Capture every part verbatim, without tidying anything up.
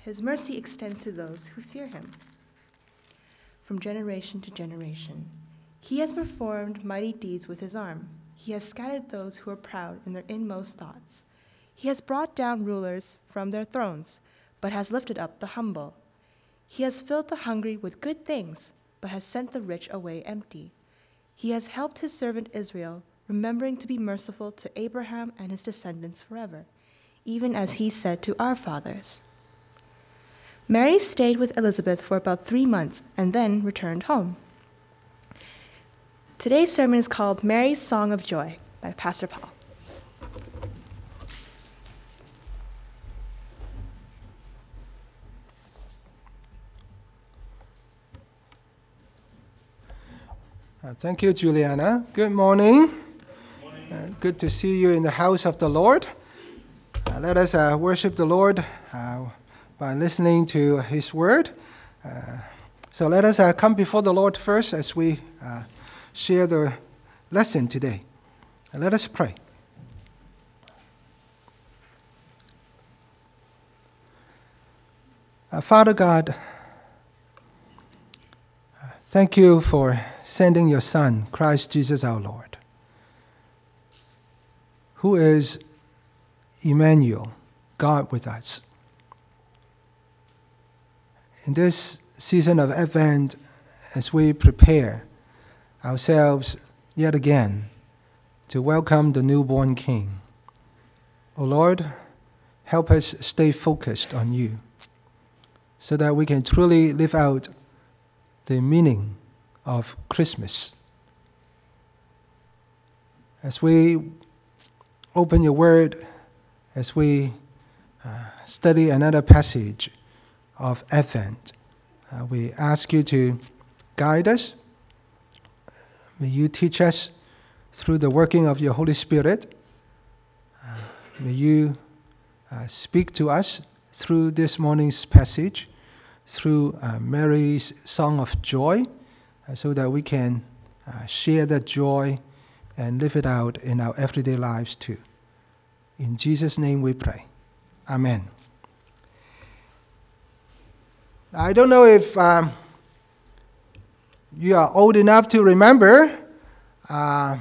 His mercy extends to those who fear him from generation to generation. He has performed mighty deeds with his arm. He has scattered those who are proud in their inmost thoughts. He has brought down rulers from their thrones, but has lifted up the humble. He has filled the hungry with good things, but has sent the rich away empty. He has helped his servant Israel, remembering to be merciful to Abraham and his descendants forever, even as he said to our fathers. Mary stayed with Elizabeth for about three months and then returned home. Today's sermon is called Mary's Song of Joy by Pastor Paul. Uh, thank you, Juliana. Good morning. Good morning. Uh, good to see you in the house of the Lord. Uh, let us uh, worship the Lord uh, by listening to his word. Uh, so let us uh, come before the Lord first as we uh, share the lesson today. And let us pray. Uh, Father God, uh, thank you for sending your Son, Christ Jesus our Lord, who is Emmanuel, God with us. In this season of Advent, as we prepare ourselves yet again to welcome the newborn King, O Lord, help us stay focused on you so that we can truly live out the meaning of Christmas. As we open your word, as we uh, study another passage of Advent, uh, we ask you to guide us. May you teach us through the working of your Holy Spirit. Uh, may you uh, speak to us through this morning's passage, through uh, Mary's Song of Joy, uh, so that we can uh, share that joy and live it out in our everyday lives too. In Jesus' name we pray. Amen. I don't know if um, you are old enough to remember uh,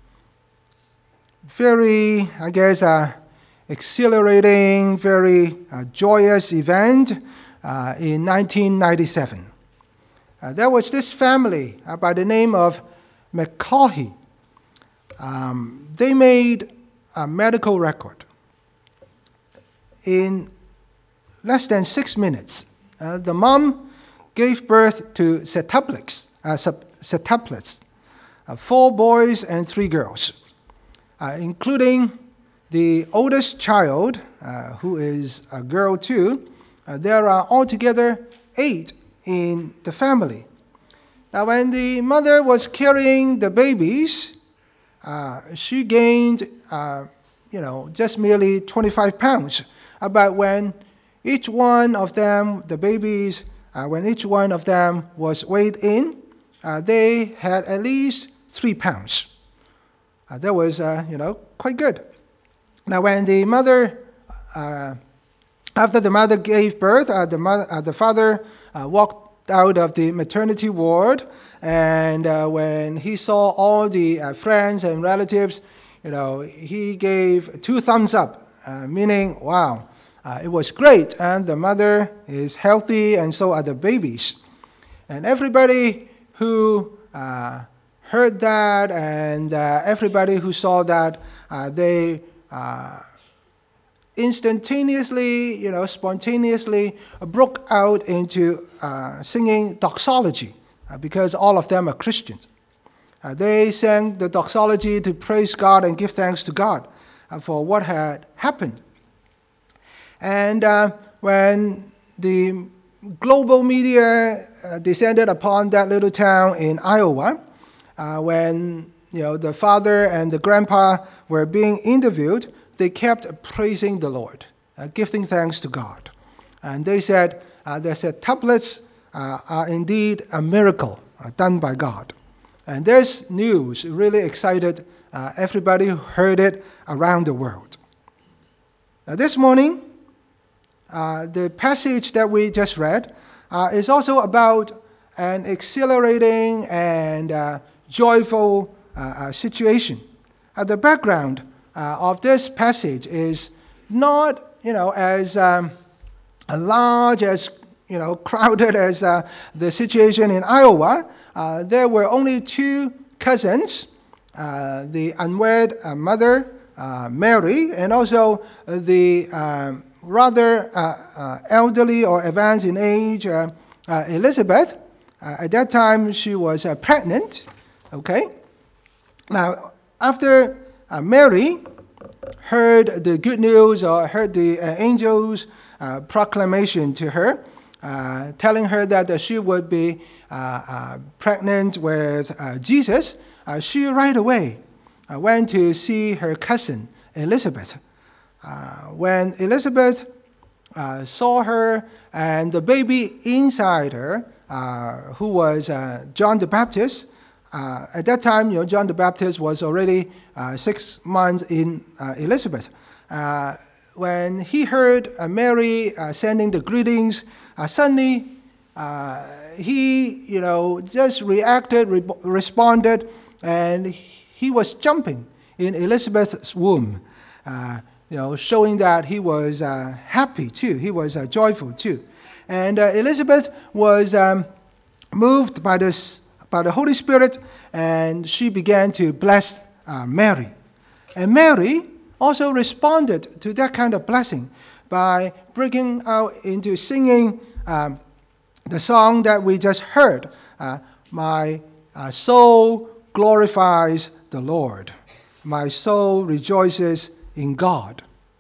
very, I guess, uh, exhilarating, very uh, joyous event uh, in nineteen ninety-seven. Uh, there was this family uh, by the name of McCaughey. Um, they made a medical record. In less than six minutes, uh, the mom gave birth to septuplets, uh, septuplets uh, four boys and three girls, uh, including the oldest child, uh, who is a girl too. Uh, there are altogether eight in the family. Now, when the mother was carrying the babies, uh, she gained, uh, you know, just merely twenty-five pounds. Uh, but when each one of them, the babies, uh, when each one of them was weighed in, uh, they had at least three pounds. Uh, that was, uh, you know, quite good. Now, when the mother, uh, after the mother gave birth, uh, the, mother, uh, the father uh, walked out of the maternity ward, and uh, when he saw all the uh, friends and relatives, you know, he gave two thumbs up, uh, meaning, wow, uh, it was great, and the mother is healthy, and so are the babies. And everybody who uh, heard that, and uh, everybody who saw that, uh, they uh, instantaneously, you know, spontaneously broke out into uh, singing doxology, uh, because all of them are Christians. Uh, they sang the doxology to praise God and give thanks to God uh, for what had happened. And uh, when the global media uh, descended upon that little town in Iowa, uh, when you know the father and the grandpa were being interviewed, they kept praising the Lord, uh, giving thanks to God. And they said, uh, they said, septuplets uh, are indeed a miracle uh, done by God. And this news really excited uh, everybody who heard it around the world. Now this morning, uh, the passage that we just read uh, is also about an exhilarating and uh, joyful uh, uh, situation. Uh, the background uh, of this passage is not, you know, as um, large, as you know, crowded as uh, the situation in Iowa. Uh, there were only two cousins, uh, the unwed uh, mother, uh, Mary, and also uh, the um, rather uh, uh, elderly or advanced in age, uh, uh, Elizabeth. Uh, at that time, she was uh, pregnant. Okay. Now, after uh, Mary heard the good news or heard the uh, angel's uh, proclamation to her, uh, telling her that uh, she would be uh, uh, pregnant with uh, Jesus, uh, she right away uh, went to see her cousin Elizabeth. Uh, when Elizabeth uh, saw her and the baby inside her, uh, who was uh, John the Baptist, uh, at that time, you know, John the Baptist was already uh, six months in uh, Elizabeth. Uh, when he heard uh, Mary uh, sending the greetings, uh, suddenly uh, he, you know, just reacted, re- responded, and he was jumping in Elizabeth's womb. Uh, you know, showing that he was uh, happy too. He was uh, joyful too. And uh, Elizabeth was um, moved by, this, by the Holy Spirit, and she began to bless uh, Mary. And Mary also responded to that kind of blessing by breaking out into singing um, the song that we just heard, uh, My uh, soul glorifies the Lord. My soul rejoices in God.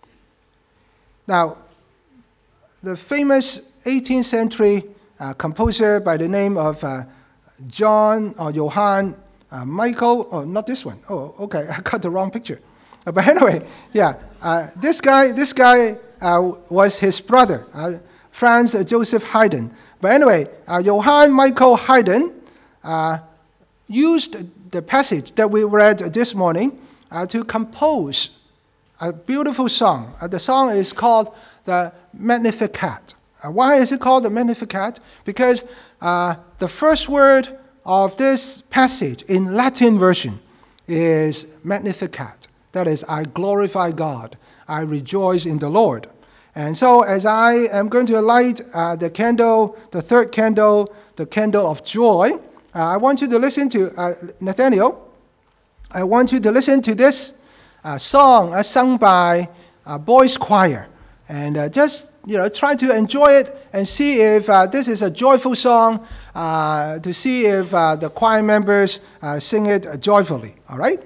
Now, the famous eighteenth century uh, composer by the name of uh, John or Johann uh, Michael, oh, not this one. Oh, okay, I got the wrong picture. Uh, but anyway, yeah, uh, this guy, this guy uh, was his brother, uh, Franz Joseph Haydn. But anyway, uh, Johann Michael Haydn uh, used the passage that we read this morning uh, to compose a beautiful song. Uh, the song is called the Magnificat. Uh, why is it called the Magnificat? Because uh, the first word of this passage in Latin version is Magnificat. That is, I glorify God. I rejoice in the Lord. And so as I am going to light uh, the candle, the third candle, the candle of joy, uh, I want you to listen to, uh, Nathaniel, I want you to listen to this uh, song uh, sung by a boys' choir. And uh, just, you know, try to enjoy it and see if uh, this is a joyful song, uh, to see if uh, the choir members uh, sing it joyfully. All right?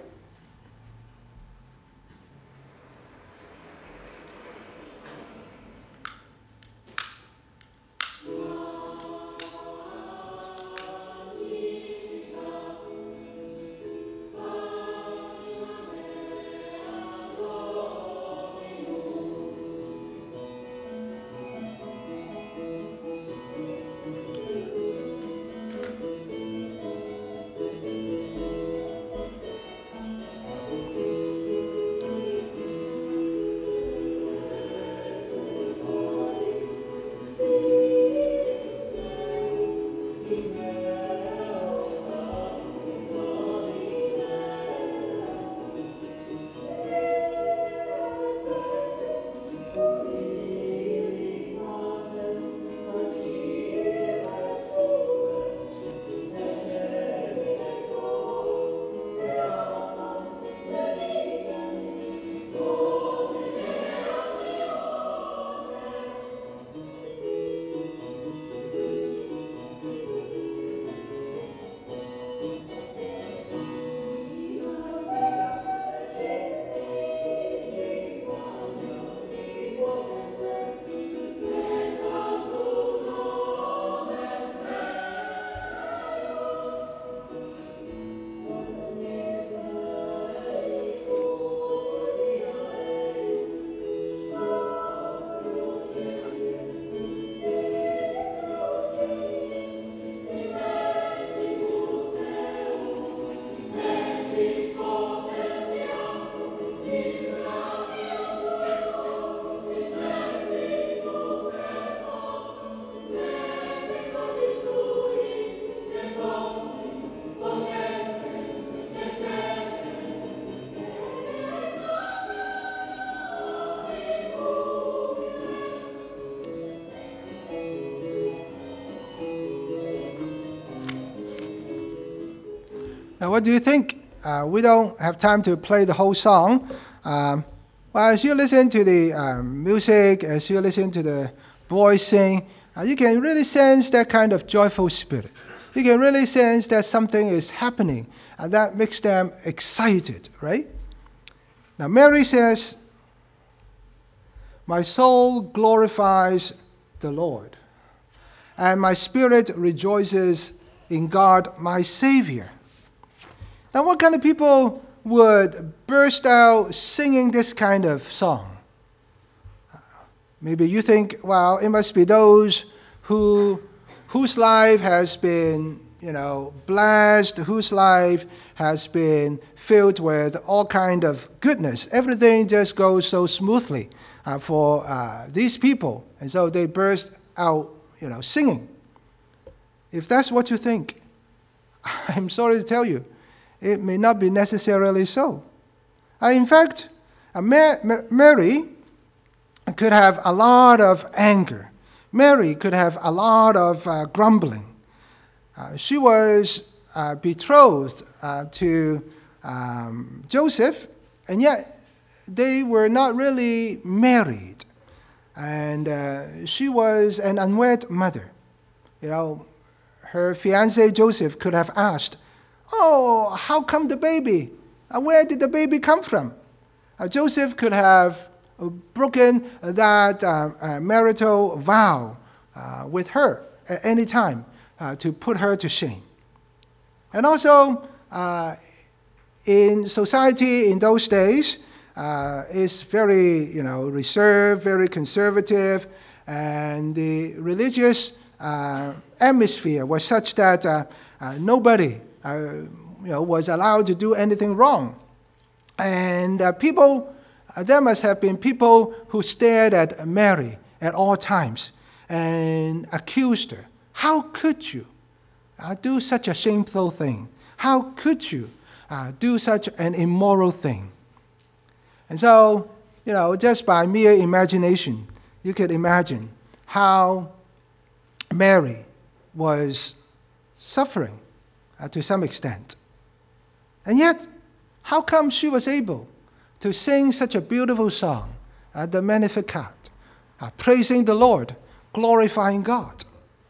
Now, what do you think? Uh, we don't have time to play the whole song. Um, well, as you listen to the um, music, as you listen to the boys sing, uh, you can really sense that kind of joyful spirit. You can really sense that something is happening, and that makes them excited, right? Now, Mary says, "My soul glorifies the Lord, and my spirit rejoices in God, my Savior." Now, what kind of people would burst out singing this kind of song? Maybe you think, well, it must be those who whose life has been, you know, blessed, whose life has been filled with all kind of goodness. Everything just goes so smoothly uh, for uh, these people, and so they burst out, you know, singing. If that's what you think, I'm sorry to tell you, it may not be necessarily so. Uh, in fact, uh, Mary could have a lot of anger. Mary could have a lot of uh, grumbling. Uh, she was uh, betrothed uh, to um, Joseph, and yet they were not really married. And uh, she was an unwed mother. You know, her fiancé Joseph could have asked, "Oh, how come the baby? Uh, where did the baby come from?" Uh, Joseph could have broken that uh, uh, marital vow uh, with her at any time uh, to put her to shame. And also, uh, in society in those days, uh, is very, you know, reserved, very conservative, and the religious uh, atmosphere was such that uh, uh, nobody, uh, you know, was allowed to do anything wrong, and uh, people. Uh, there must have been people who stared at Mary at all times and accused her. How could you uh, do such a shameful thing? How could you uh, do such an immoral thing? And so, you know, just by mere imagination, you could imagine how Mary was suffering uh, to some extent. And yet, how come she was able to sing such a beautiful song, uh, the Magnificat, uh, praising the Lord, glorifying God?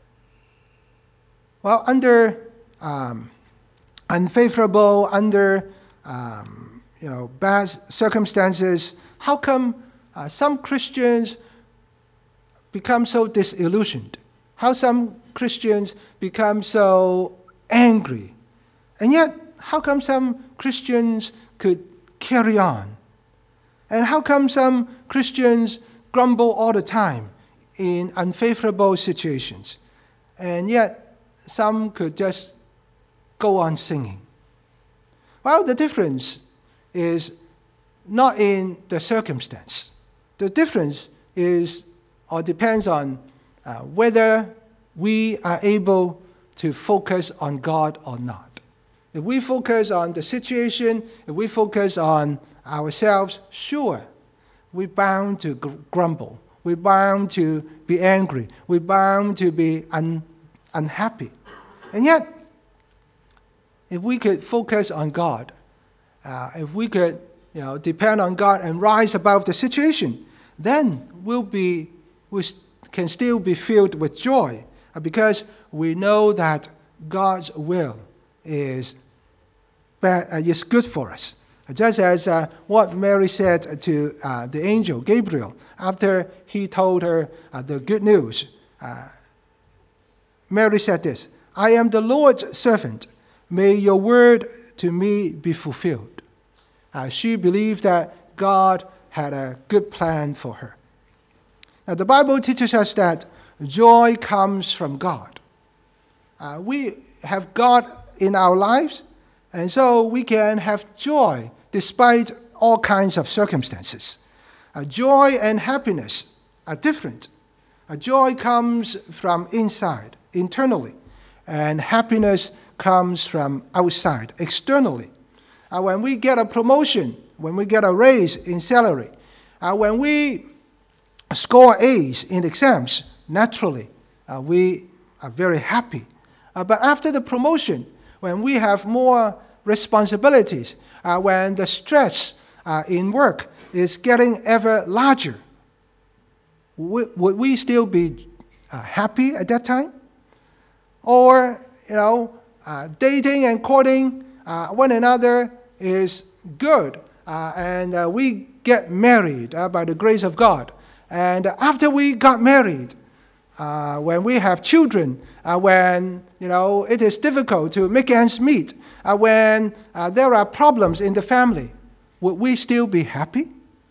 Well, under um, unfavorable, under um, you know, bad circumstances, how come uh, some Christians become so disillusioned? How some Christians become so angry? And yet, how come some Christians could carry on? And how come some Christians grumble all the time in unfavorable situations? And yet, some could just go on singing. Well, the difference is not in the circumstance. The difference is or depends on uh, whether we are able to focus on God or not. If we focus on the situation, if we focus on ourselves, sure, we're bound to gr- grumble. We're bound to be angry. We're bound to be un- unhappy. And yet, if we could focus on God, uh, if we could, you know, depend on God and rise above the situation, then we'll be, we can still be filled with joy uh, because we know that God's will is bad, uh, is good for us. Just as uh, what Mary said to uh, the angel Gabriel after he told her uh, the good news. Uh, Mary said this, "I am the Lord's servant. May your word to me be fulfilled." Uh, she believed that God had a good plan for her. Now, the Bible teaches us that joy comes from God. Uh, we have God in our lives, and so we can have joy despite all kinds of circumstances. Uh, joy and happiness are different. Uh, joy comes from inside, internally, and happiness comes from outside, externally. Uh, when we get a promotion, when we get a raise in salary, uh, when we score A's in exams, naturally, uh, we are very happy. Uh, but after the promotion, when we have more responsibilities, uh, when the stress uh, in work is getting ever larger, would, would we still be uh, happy at that time? Or, you know, uh, dating and courting uh, one another is good, uh, and uh, we get married uh, by the grace of God. And after we got married, uh, when we have children, uh, when you know it is difficult to make ends meet, uh, when uh, there are problems in the family, would we still be happy?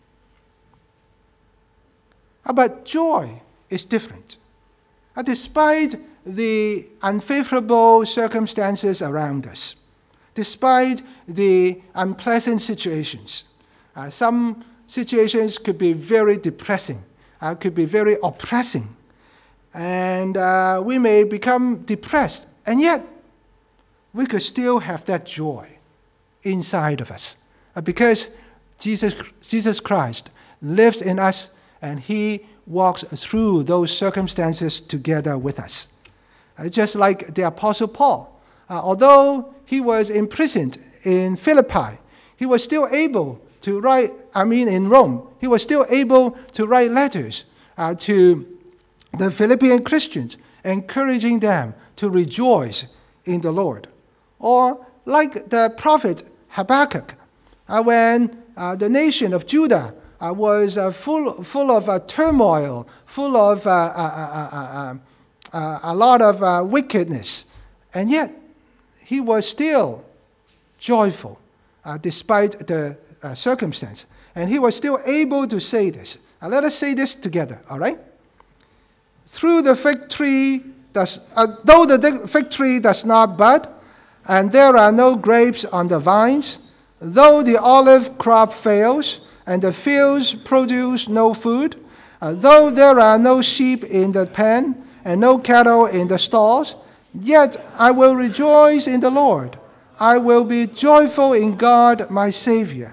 Uh, but joy is different. Uh, despite the unfavorable circumstances around us, despite the unpleasant situations, uh, some situations could be very depressing, uh, could be very oppressing, and uh, we may become depressed, and yet we could still have that joy inside of us, uh, because Jesus, Jesus Christ lives in us, and he walks through those circumstances together with us. Uh, just like the Apostle Paul, uh, although he was imprisoned in Philippi, he was still able to write, I mean in Rome, he was still able to write letters uh, to the Philippian Christians, encouraging them to rejoice in the Lord. Or like the prophet Habakkuk, uh, when uh, the nation of Judah uh, was uh, full, full of uh, turmoil, full of uh, uh, uh, uh, uh, a lot of uh, wickedness, and yet he was still joyful uh, despite the uh, circumstance. And he was still able to say this. Uh, let us say this together, all right? Through the fig tree, does, uh, though the fig tree does not bud, and there are no grapes on the vines, though the olive crop fails, and the fields produce no food, uh, though there are no sheep in the pen, and no cattle in the stalls, yet I will rejoice in the Lord. I will be joyful in God my Savior.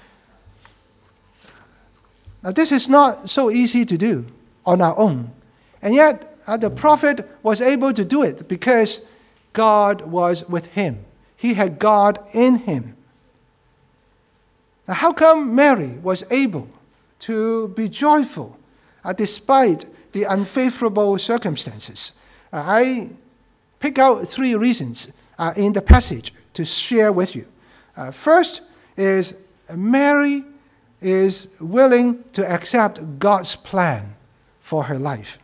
Now this is not so easy to do on our own. And yet uh, the prophet was able to do it because God was with him. He had God in him. Now how come Mary was able to be joyful uh, despite the unfavorable circumstances? Uh, I pick out three reasons uh, in the passage to share with you. Uh, first is Mary is willing to accept God's plan for her life.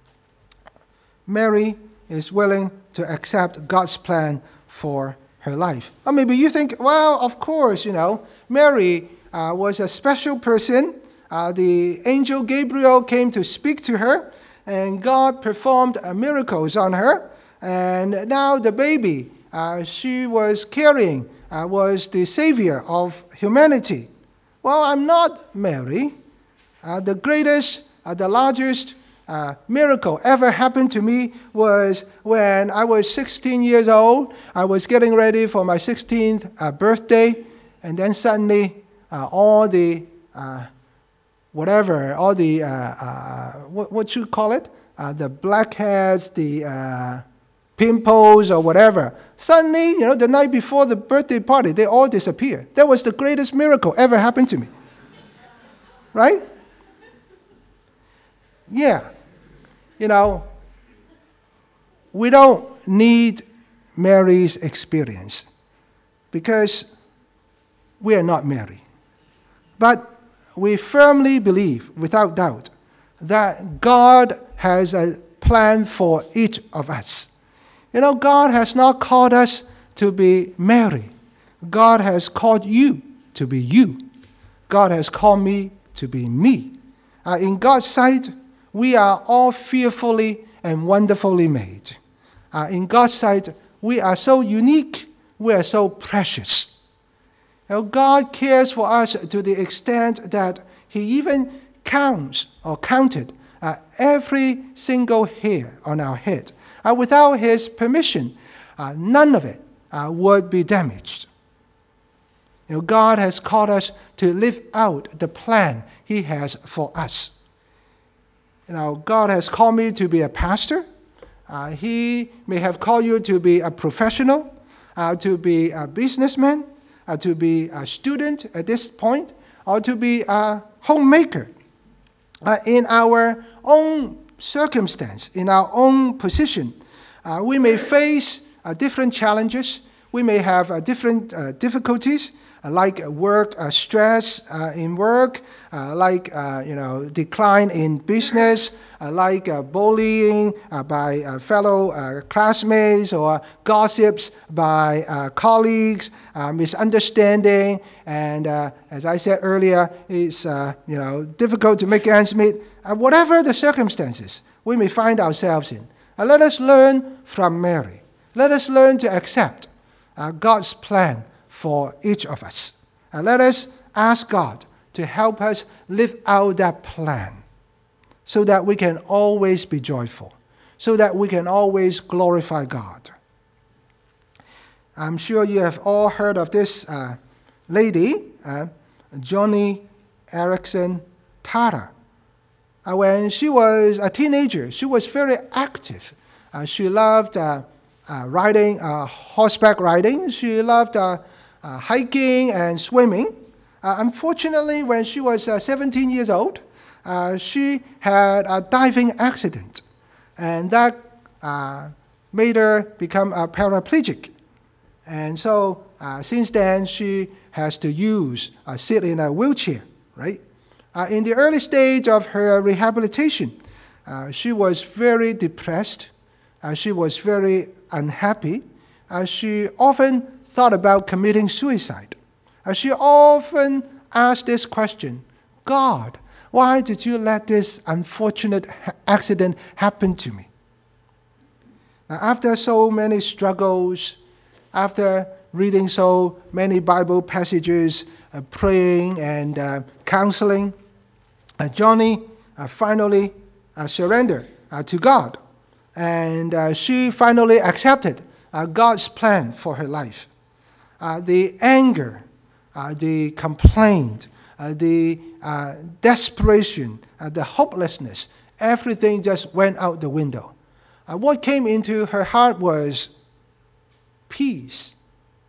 Mary is willing to accept God's plan for her life. Or maybe you think, well, of course, you know, Mary uh, was a special person. Uh, the angel Gabriel came to speak to her, and God performed uh, miracles on her. And now the baby uh, she was carrying uh, was the Savior of humanity. Well, I'm not Mary. Uh, the greatest, uh, the largest uh, miracle ever happened to me was when I was sixteen years old. I was getting ready for my sixteenth uh, birthday, and then suddenly uh, all the uh, whatever, all the uh, uh, what what you call it, uh, the blackheads, the uh, pimples or whatever. Suddenly, you know, the night before the birthday party, they all disappear. That was the greatest miracle ever happened to me. Right? Yeah. You know, we don't need Mary's experience because we are not Mary. But we firmly believe, without doubt, that God has a plan for each of us. You know, God has not called us to be Mary. God has called you to be you. God has called me to be me. Uh, in God's sight, we are all fearfully and wonderfully made. Uh, in God's sight, we are so unique. We are so precious. You know, God cares for us to the extent that He even counts or counted uh, every single hair on our head. Uh, without His permission, uh, none of it uh, would be damaged. You know, God has called us to live out the plan He has for us. You know, God has called me to be a pastor. Uh, he may have called you to be a professional. uh, to be a businessman, uh, to be a student at this point, or to be a homemaker. Uh, in our own circumstance, in our own position, uh, we may face uh, different challenges. We may have uh, different uh, difficulties, uh, like work uh, stress uh, in work, uh, like uh, you know decline in business, uh, like uh, bullying uh, by uh, fellow uh, classmates, or gossips by uh, colleagues, uh, misunderstanding, and uh, as I said earlier, it's uh, you know difficult to make ends meet. Uh, whatever the circumstances we may find ourselves in, uh, let us learn from Mary. Let us learn to accept uh, God's plan for each of us. Uh, let us ask God to help us live out that plan so that we can always be joyful, so that we can always glorify God. I'm sure you have all heard of this uh, lady, uh, Joni Eareckson Tada. Uh, when she was a teenager, she was very active. Uh, she loved uh, Uh, riding, uh, horseback riding. She loved uh, uh, hiking and swimming. Uh, unfortunately, when she was uh, seventeen years old, uh, she had a diving accident, and that uh, made her become a paraplegic. And so, uh, since then, she has to use, uh, sit in a wheelchair, right? Uh, in the early stage of her rehabilitation, uh, she was very depressed. Uh, she was very unhappy. Uh, she often thought about committing suicide. Uh, she often asked this question, God, why did you let this unfortunate ha- accident happen to me? Now, after so many struggles, after reading so many Bible passages, uh, praying and uh, counseling, uh, Joni uh, finally uh, surrendered uh, to God. And uh, she finally accepted uh, God's plan for her life. Uh, the anger, uh, the complaint, uh, the uh, desperation, uh, the hopelessness, everything just went out the window. Uh, what came into her heart was peace,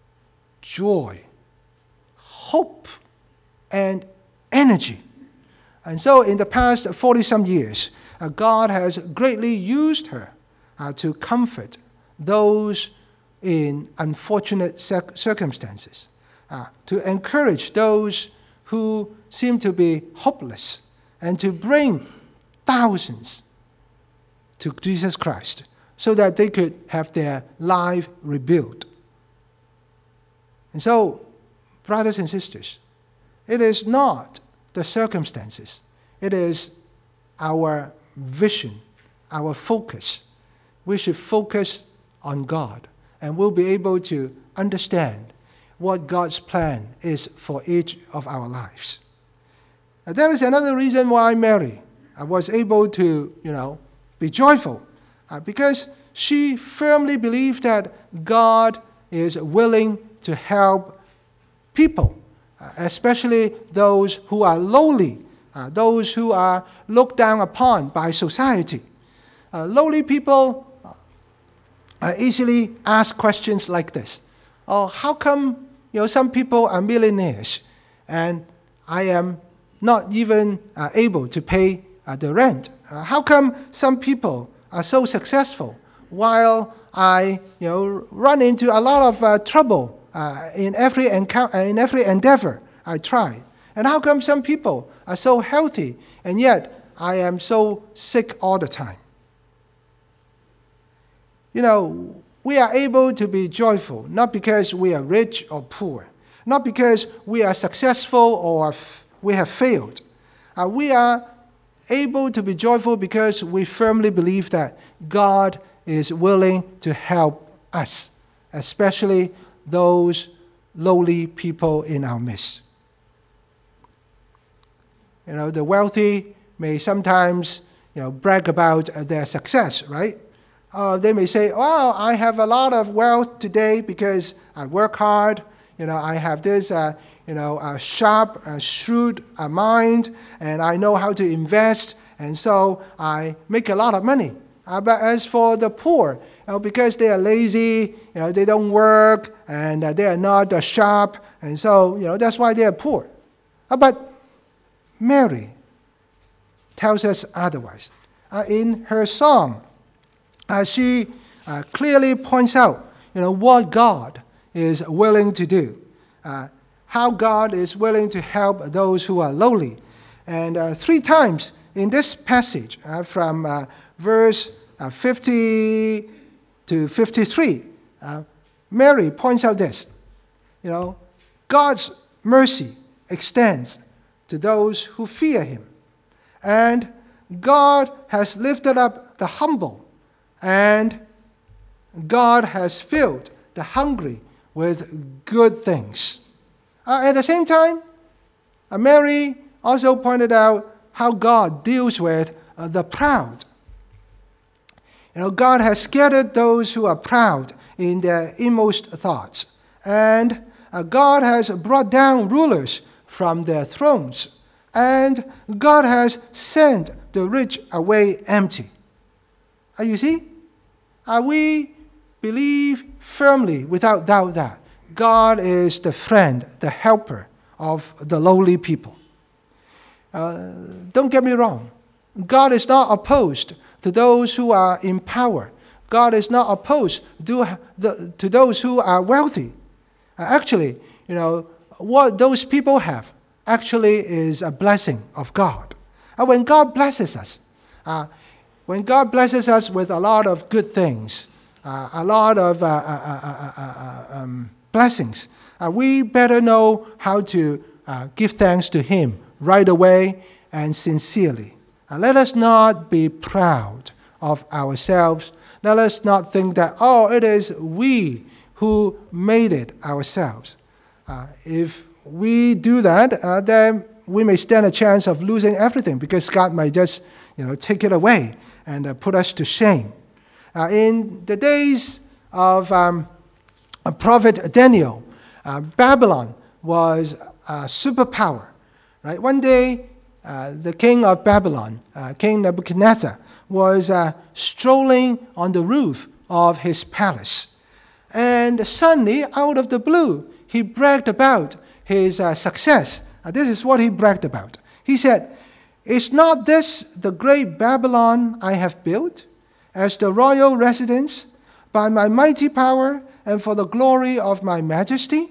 joy, hope, and energy. And so in the past forty-some years, uh, God has greatly used her Uh, to comfort those in unfortunate circumstances, uh, to encourage those who seem to be hopeless, and to bring thousands to Jesus Christ so that they could have their life rebuilt. And so, brothers and sisters, it is not the circumstances, it is our vision, our focus. We should focus on God, and we'll be able to understand what God's plan is for each of our lives. Now, there is another reason why Mary uh, was able to, you know, be joyful, uh, because she firmly believed that God is willing to help people, uh, especially those who are lowly, uh, those who are looked down upon by society. Uh, lowly people I easily ask questions like this. Oh, how come you know some people are millionaires and I am not even uh, able to pay uh, the rent? Uh, how come some people are so successful while I you know run into a lot of uh, trouble uh, in every encounter, in every endeavor I try? And how come some people are so healthy and yet I am so sick all the time? You know, we are able to be joyful, not because we are rich or poor, not because we are successful or f- we have failed. Uh, we are able to be joyful because we firmly believe that God is willing to help us, especially those lowly people in our midst. You know, the wealthy may sometimes, you know, brag about uh, their success, right? Uh, they may say, "Oh, I have a lot of wealth today because I work hard. You know, I have this, uh, you know, uh, sharp, uh, shrewd uh, mind, and I know how to invest, and so I make a lot of money." Uh, but as for the poor, you know, because they are lazy, you know, they don't work, and uh, they are not uh, sharp, and so, you know, that's why they are poor. Uh, but Mary tells us otherwise. Uh, in her song, uh, she uh, clearly points out, you know, what God is willing to do, uh, how God is willing to help those who are lowly. And uh, three times in this passage, uh, from uh, verse uh, fifty to fifty-three, uh, Mary points out this. You know, God's mercy extends to those who fear him. And God has lifted up the humble, and God has filled the hungry with good things. Uh, at the same time, uh, Mary also pointed out how God deals with uh, the proud. You know, God has scattered those who are proud in their inmost thoughts, and uh, God has brought down rulers from their thrones, and God has sent the rich away empty. Uh, you see, uh, we believe firmly, without doubt, that God is the friend, the helper of the lowly people. Uh, don't get me wrong. God is not opposed to those who are in power. God is not opposed to, the, to those who are wealthy. Uh, actually, you know, what those people have actually is a blessing of God. Uh, when God blesses us, uh, when God blesses us with a lot of good things, uh, a lot of uh, uh, uh, uh, uh, um, blessings, uh, we better know how to uh, give thanks to him right away and sincerely. Uh, let us not be proud of ourselves. Let us not think that, oh, it is we who made it ourselves. Uh, if we do that, uh, then we may stand a chance of losing everything, because God might just, you know, take it away and uh, put us to shame. Uh, in the days of um, Prophet Daniel, uh, Babylon was a superpower. Right? One day, uh, the king of Babylon, uh, King Nebuchadnezzar, was uh, strolling on the roof of his palace. And suddenly, out of the blue, he bragged about his uh, success. Uh, this is what he bragged about. He said, "Is not this the great Babylon I have built as the royal residence by my mighty power and for the glory of my majesty?"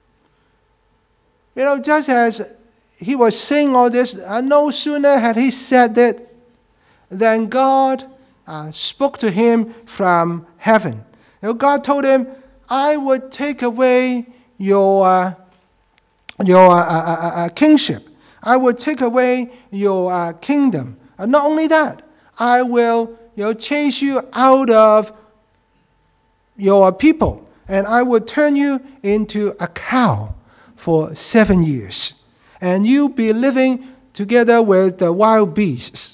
You know, just as he was saying all this, uh, no sooner had he said it than God uh, spoke to him from heaven. You know, God told him, "I would take away your uh, your uh, uh, uh, kingship. I would take away your uh, kingdom. And not only that, I will, you know, chase you out of your people, and I will turn you into a cow for seven years. And you'll be living together with the wild beasts.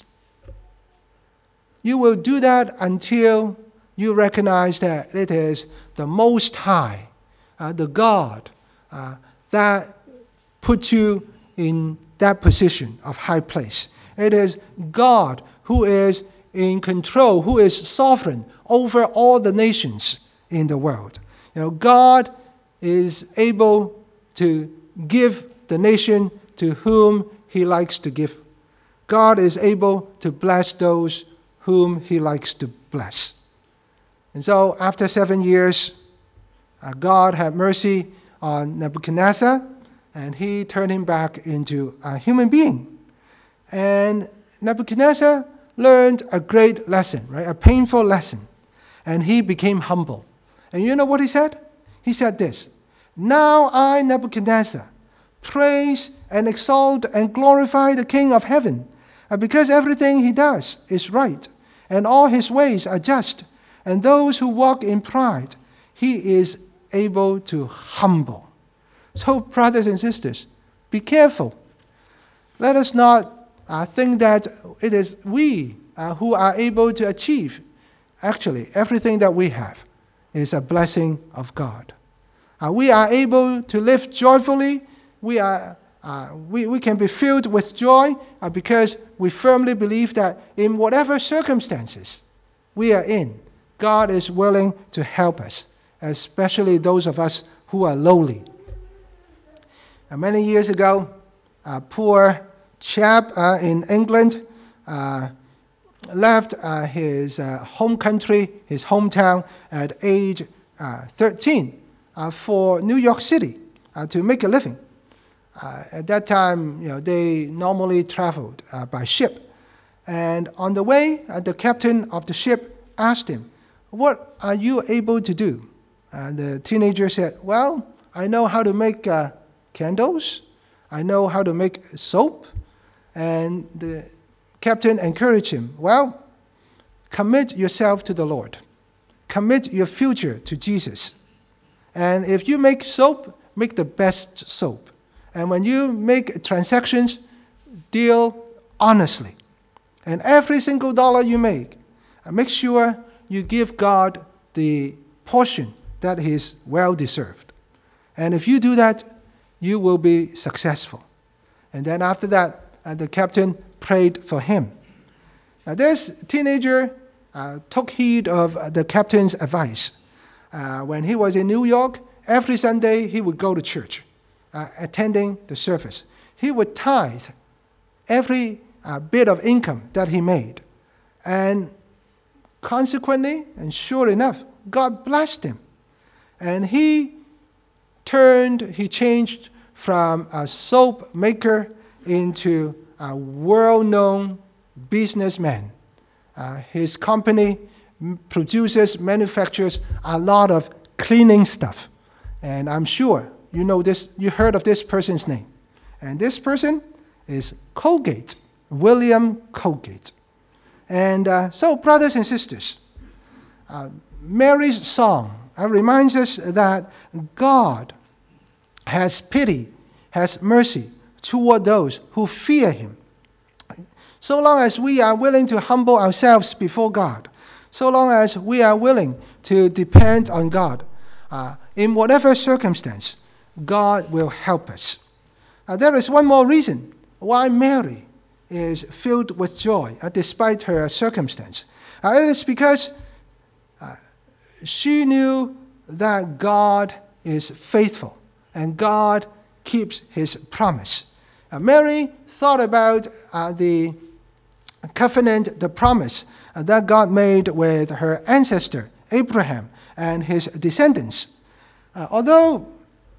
You will do that until you recognize that it is the Most High, uh, the God, uh, that put you in that position of high place. It is God who is in control, who is sovereign over all the nations in the world. You know, God is able to give the nation to whom he likes to give. God is able to bless those whom he likes to bless. And so after seven years, uh, God had mercy on Nebuchadnezzar, and he turned him back into a human being. And Nebuchadnezzar learned a great lesson, right? A painful lesson. And he became humble. And you know what he said? He said this, "Now I, Nebuchadnezzar, praise and exalt and glorify the King of heaven, because everything he does is right, and all his ways are just, and those who walk in pride, he is able to humble." So, brothers and sisters, be careful. Let us not uh, think that it is we uh, who are able to achieve. Actually, everything that we have is a blessing of God. Uh, we are able to live joyfully. We, are, uh, we, we can be filled with joy uh, because we firmly believe that in whatever circumstances, we are in, God is willing to help us, especially those of us who are lowly. Uh, many years ago, a poor chap uh, in England uh, left uh, his uh, home country, his hometown, at age uh, thirteen uh, for New York City uh, to make a living. Uh, at that time, you know, they normally traveled uh, by ship. And on the way, uh, the captain of the ship asked him, "What are you able to do?" And the teenager said, "Well, I know how to make uh, candles. I know how to make soap." And the captain encouraged him, "Well, commit yourself to the Lord. Commit your future to Jesus. And if you make soap, make the best soap. And when you make transactions, deal honestly. And every single dollar you make, make sure you give God the portion that is well-deserved. And if you do that, you will be successful." And then after that, uh, the captain prayed for him. Now this teenager uh, took heed of uh, the captain's advice. Uh, when he was in New York, every Sunday he would go to church, uh, attending the service. He would tithe every uh, bit of income that he made. And consequently, and sure enough, God blessed him. And he turned, he changed from a soap maker into a world-known businessman. Uh, his company produces, manufactures a lot of cleaning stuff. And I'm sure you know this, you heard of this person's name. And this person is Colgate, William Colgate. And uh, so, brothers and sisters, uh, Mary's song uh, reminds us that God has pity, has mercy toward those who fear him. So long as we are willing to humble ourselves before God, so long as we are willing to depend on God, uh, in whatever circumstance, God will help us. Uh, there is one more reason why Mary is filled with joy uh, despite her circumstance. Uh, it is because uh, she knew that God is faithful and God keeps his promise. Uh, Mary thought about uh, the covenant, the promise uh, that God made with her ancestor Abraham and his descendants. Uh, although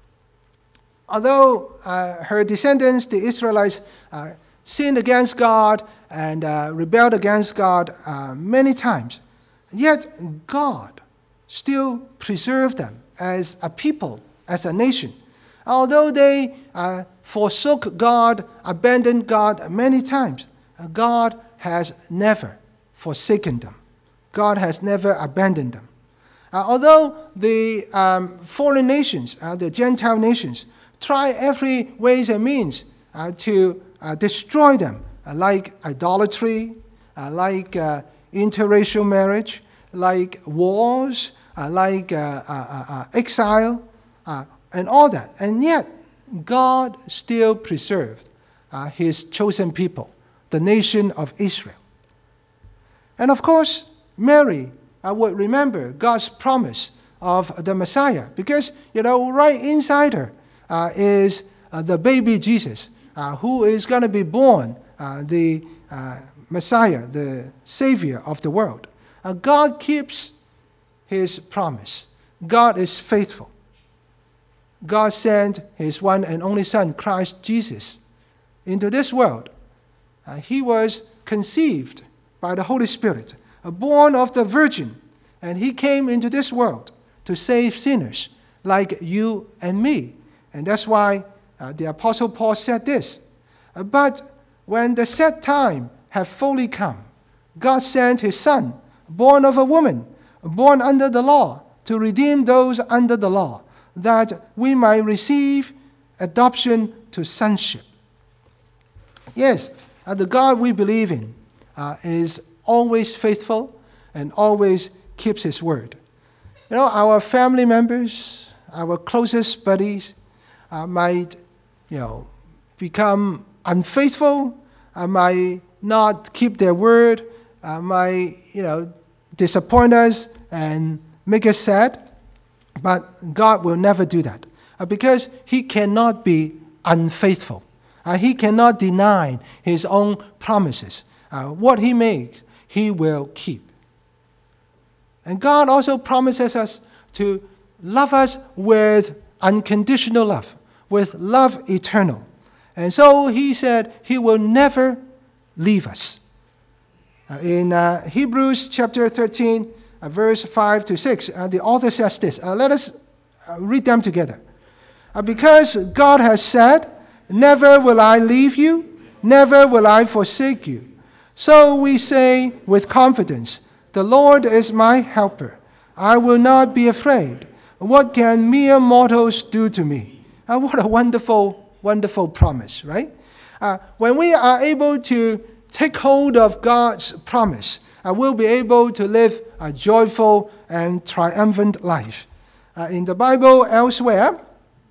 although uh, her descendants, the Israelites, uh, sinned against God and uh, rebelled against God uh, many times, yet God still preserved them as a people, as a nation. Although they uh, forsook God, abandoned God many times, uh, God has never forsaken them. God has never abandoned them. Uh, although the um, foreign nations, uh, the Gentile nations, try every ways and means uh, to uh, destroy them, uh, like idolatry, uh, like uh, interracial marriage, like wars, uh, like uh, uh, uh, exile, uh, and all that. And yet, God still preserved uh, his chosen people, the nation of Israel. And of course, Mary uh, would remember God's promise of the Messiah, because, you know, right inside her uh, is uh, the baby Jesus, uh, who is going to be born, uh, the uh, Messiah, the Savior of the world. Uh, God keeps his promise. God is faithful. God sent his one and only Son, Christ Jesus, into this world. Uh, he was conceived by the Holy Spirit, uh, born of the Virgin, and he came into this world to save sinners like you and me. And that's why uh, the Apostle Paul said this. Uh, but when the set time had fully come, God sent his Son, born of a woman, born under the law, to redeem those under the law, that we might receive adoption to sonship. Yes, uh, the God we believe in uh, is always faithful and always keeps his word. You know, our family members, our closest buddies uh, might, you know, become unfaithful, uh, might not keep their word, uh, might, you know, disappoint us and make us sad. But God will never do that uh, because He cannot be unfaithful. Uh, he cannot deny His own promises. Uh, what He makes, He will keep. And God also promises us to love us with unconditional love, with love eternal. And so He said He will never leave us. Uh, in uh, Hebrews chapter thirteen, uh, verse five to six, uh, the author says this. Uh, let us uh, read them together. Uh, because God has said, never will I leave you, never will I forsake you. So we say with confidence, the Lord is my helper. I will not be afraid. What can mere mortals do to me? Uh, what a wonderful, wonderful promise, right? Uh, when we are able to take hold of God's promise, uh, we'll be able to live a joyful and triumphant life. Uh, in the Bible elsewhere,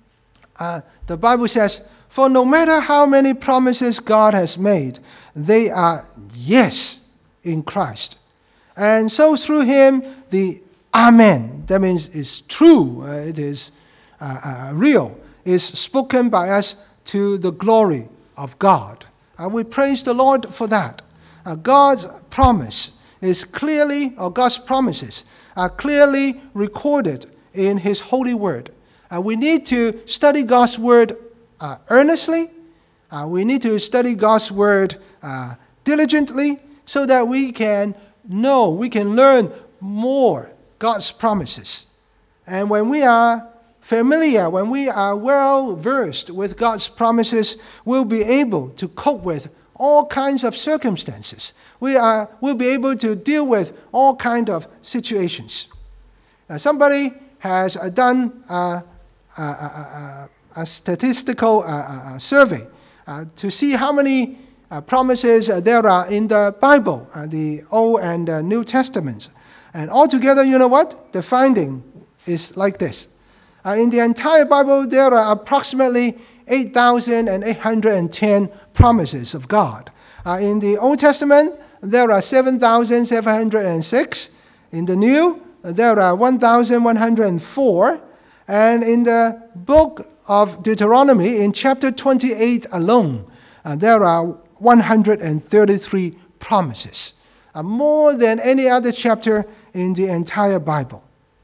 uh, the Bible says, for no matter how many promises God has made, they are yes in Christ. And so through Him, the Amen, that means it's true, uh, it is uh, uh, real, is spoken by us to the glory of God. Uh, we praise the Lord for that. Uh, God's promise is clearly, or God's promises are clearly recorded in His holy word. Uh, we need to study God's word uh, earnestly. Uh, we need to study God's word uh, diligently so that we can know, we can learn more God's promises. And when we are familiar, when we are well versed with God's promises, we'll be able to cope with all kinds of circumstances. We are, we'll be able to deal with all kinds of situations. Now, somebody has uh, done uh, a, a, a statistical uh, uh, survey uh, to see how many uh, promises uh, there are in the Bible, uh, the Old and uh, New Testaments. And altogether, you know what? The finding is like this. Uh, in the entire Bible, there are approximately eight thousand eight hundred ten promises of God. Uh, in the Old Testament, there are seven thousand seven hundred six. In the New, there are one thousand one hundred four. And in the book of Deuteronomy, in chapter twenty-eight alone, uh, there are one hundred thirty-three promises. Uh, more than any other chapter in the entire Bible.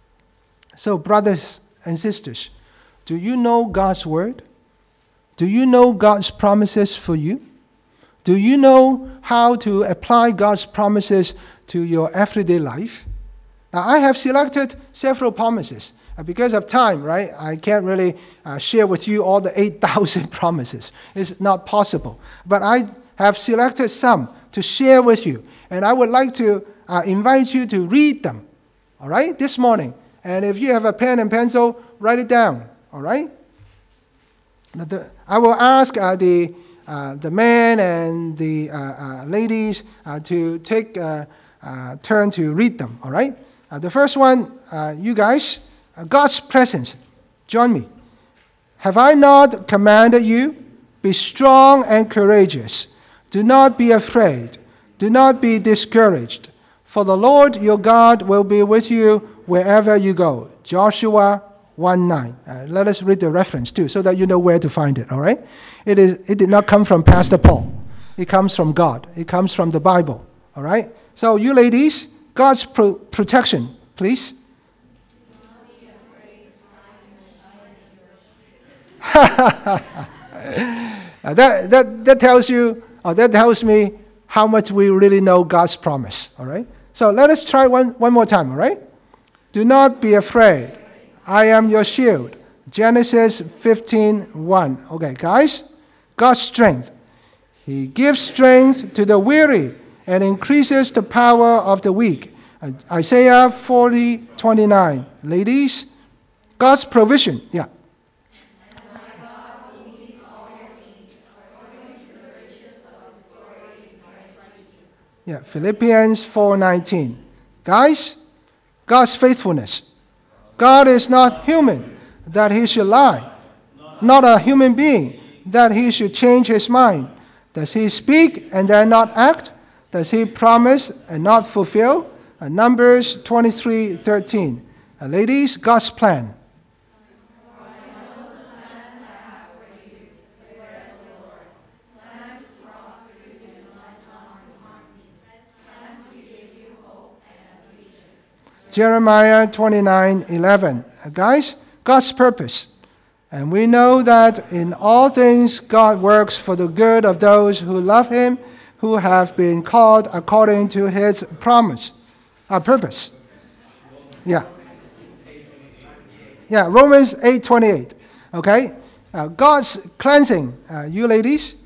So, brothers and sisters, do you know God's word? Do you know God's promises for you? Do you know how to apply God's promises to your everyday life? Now, I have selected several promises. Uh, because of time, right, I can't really uh, share with you all the eight thousand promises. It's not possible. But I have selected some to share with you. And I would like to uh, invite you to read them, all right, this morning. And if you have a pen and pencil, write it down, all right? Now the, I will ask uh, the, uh, the men and the uh, uh, ladies uh, to take a uh, uh, turn to read them, all right? Uh, the first one, uh, you guys, uh, God's presence. Join me. Have I not commanded you? Be strong and courageous. Do not be afraid. Do not be discouraged. For the Lord your God will be with you wherever you go. Joshua one nine. Uh, let us read the reference too, so that you know where to find it, all right? It is. It did not come from Pastor Paul. It comes from God. It comes from the Bible, all right? So you ladies, God's pro- protection, please. uh, that, that, that tells you, or that tells me how much we really know God's promise, all right? So let us try one, one more time, all right? Do not be afraid. I am your shield. Genesis fifteen one. Okay, guys, God's strength. He gives strength to the weary and increases the power of the weak. Isaiah forty twenty-nine. Ladies, God's provision. Yeah. Yeah, Philippians four nineteen. Guys, God's faithfulness. God is not human that He should lie, not a human being that He should change His mind. Does He speak and then not act? Does He promise and not fulfill? Uh, Numbers twenty-three thirteen. Uh, ladies, God's plan. Jeremiah twenty-nine eleven. Uh, guys, God's purpose. And we know that in all things God works for the good of those who love Him, who have been called according to His promise, uh, purpose. Yeah. Yeah, Romans eight twenty-eight. Okay? Uh, God's cleansing. Uh, you ladies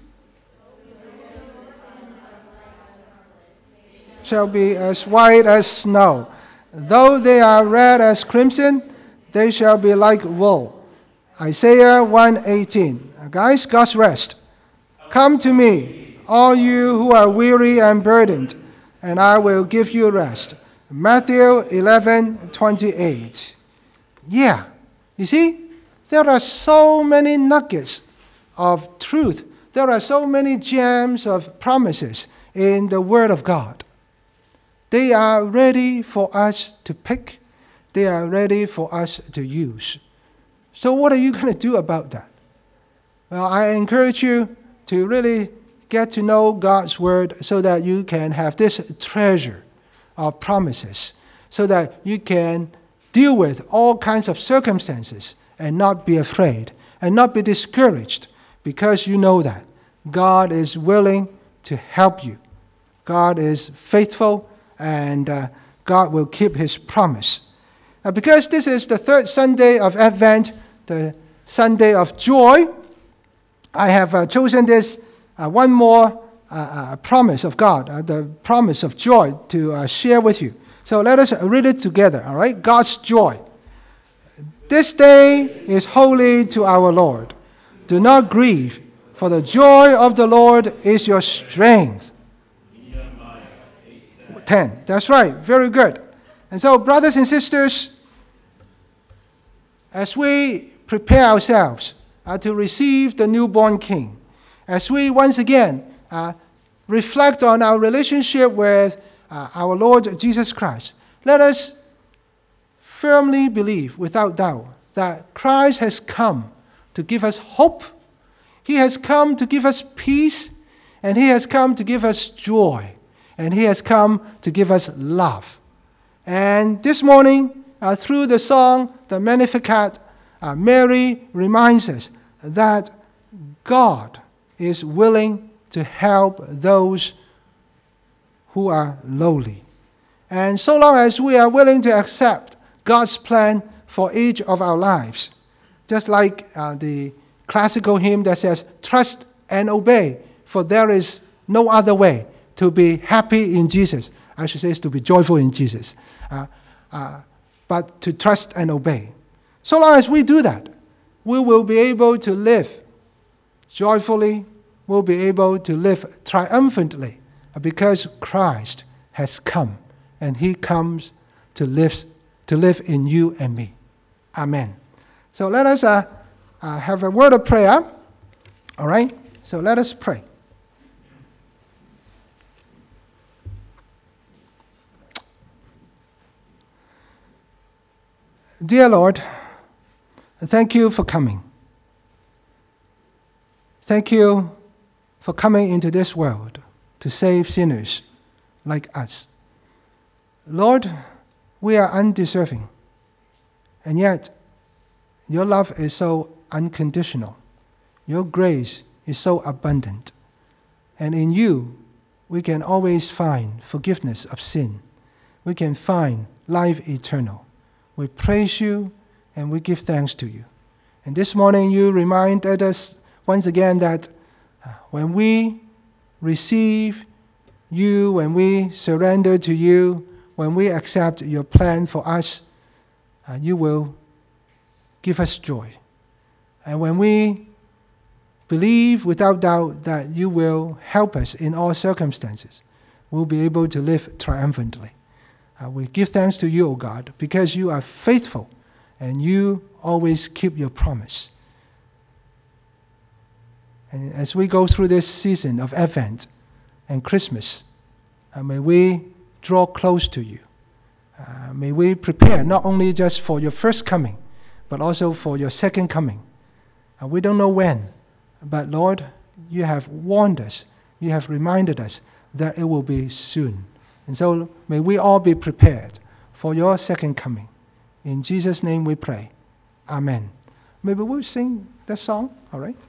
shall be as white as snow. Though they are red as crimson, they shall be like wool. Isaiah one eighteen. Uh, guys, God's rest. Come to me, all you who are weary and burdened, and I will give you rest. Matthew eleven twenty-eight. Yeah, you see, there are so many nuggets of truth. There are so many gems of promises in the Word of God. They are ready for us to pick. They are ready for us to use. So what are you going to do about that? Well, I encourage you to really get to know God's Word so that you can have this treasure of promises, so that you can deal with all kinds of circumstances and not be afraid and not be discouraged, because you know that God is willing to help you. God is faithful, and uh, God will keep His promise. Uh, because this is the third Sunday of Advent, the Sunday of joy, I have uh, chosen this uh, one more uh, uh, promise of God, uh, the promise of joy, to uh, share with you. So let us read it together, all right? God's joy. This day is holy to our Lord. Do not grieve, for the joy of the Lord is your strength. ten. That's right. Very good. And so, brothers and sisters, as we prepare ourselves uh, to receive the newborn King, as we once again uh, reflect on our relationship with uh, our Lord Jesus Christ, let us firmly believe without doubt that Christ has come to give us hope. He has come to give us peace, and He has come to give us joy. And He has come to give us love. And this morning, uh, through the song, the Magnificat, uh, Mary reminds us that God is willing to help those who are lowly. And so long as we are willing to accept God's plan for each of our lives, just like uh, the classical hymn that says, "Trust and obey, for there is no other way to be happy in Jesus." I should say is to be joyful in Jesus. Uh, uh, but to trust and obey. So long as we do that, we will be able to live joyfully, we'll be able to live triumphantly, because Christ has come, and He comes to live, to live in you and me. Amen. So let us uh, uh, have a word of prayer. All right? So let us pray. Dear Lord, thank you for coming. Thank you for coming into this world to save sinners like us. Lord, we are undeserving, and yet your love is so unconditional. Your grace is so abundant. And in you, we can always find forgiveness of sin. We can find life eternal. We praise you and we give thanks to you. And this morning you reminded us once again that when we receive you, when we surrender to you, when we accept your plan for us, uh, you will give us joy. And when we believe without doubt that you will help us in all circumstances, we'll be able to live triumphantly. Uh, we give thanks to you, O God, because you are faithful and you always keep your promise. And as we go through this season of Advent and Christmas, uh, may we draw close to you. Uh, may we prepare not only just for your first coming, but also for your second coming. Uh, we don't know when, but Lord, you have warned us, you have reminded us that it will be soon. And so may we all be prepared for your second coming. In Jesus' name we pray. Amen. Maybe we'll sing that song, all right?